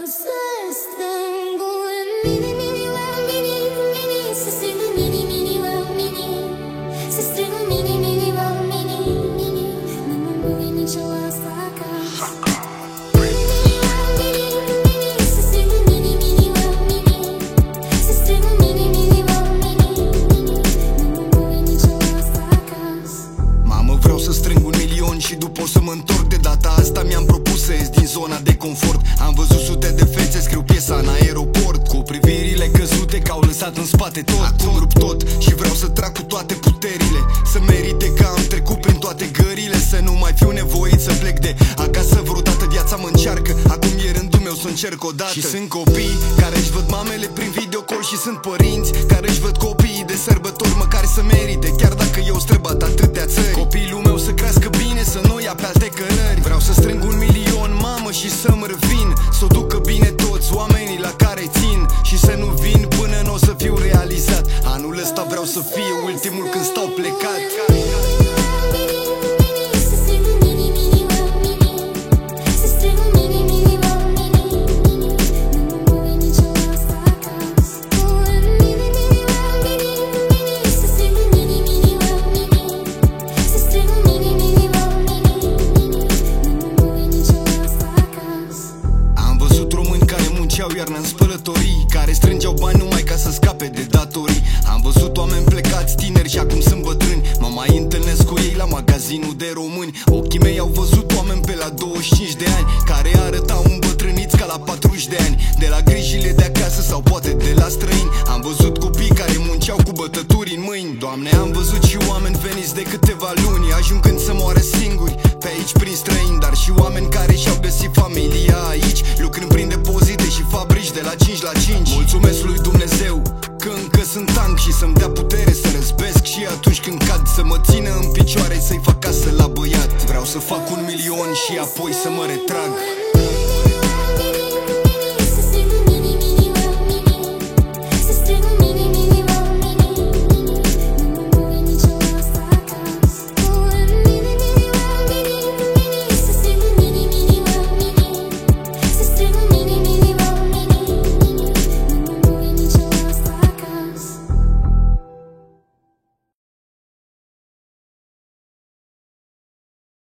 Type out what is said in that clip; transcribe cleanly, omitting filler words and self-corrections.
Și după o să mă întorc. De data asta mi-am propus să ies din zona de confort. Am văzut sute de fețe, scriu piesa în aeroport, cu privirile căzute că au lăsat în spate tot. Acum rup tot și vreau să trag cu toate puterile, să merite că am trecut prin toate gările, să nu mai fiu nevoit să plec de acasă vreodată. Viața mă încearcă, acum e rândul meu să încerc odată. Și sunt copii care își văd mamele prin videocall, și sunt părinți care își văd copiii de sărbători măcar să merite, chiar dacă eu străbat atâtea țări. Copilul meu să crească bine, să nu ia pe alte cărări. Vreau să strâng 1 milion, mamă, și să-mi revin, să o ducă bine toți oamenii la care țin, și să nu vin până n-o să fiu realizat. Anul ăsta vreau să fie ultimul când stau plecat. Iarna în spălătorii, care strângeau bani numai ca să scape de datorii. Am văzut oameni plecați tineri și acum sunt bătrâni. Mă mai întâlnesc cu ei la magazinul de români. Ochii mei au văzut oameni pe la 25 de ani care arătau îmbătrâniți ca la 40 de ani, de la grijile de acasă sau poate de la străini. Am văzut copii care munceau cu bătături în mâini. Doamne, am văzut și oameni veniți de câteva luni, ajungând să moară singuri pe aici prin străini, dar și oameni care și-au găsit familia aici, lucrând prin depozite și fabrici de la 5 la 5. Mulțumesc lui Dumnezeu că încă sunt tank și să-mi dea putere să răzbesc, și atunci când cad să mă țină în picioare, să-i fac casă la băiat. Vreau să fac 1 milion și apoi să mă retrag.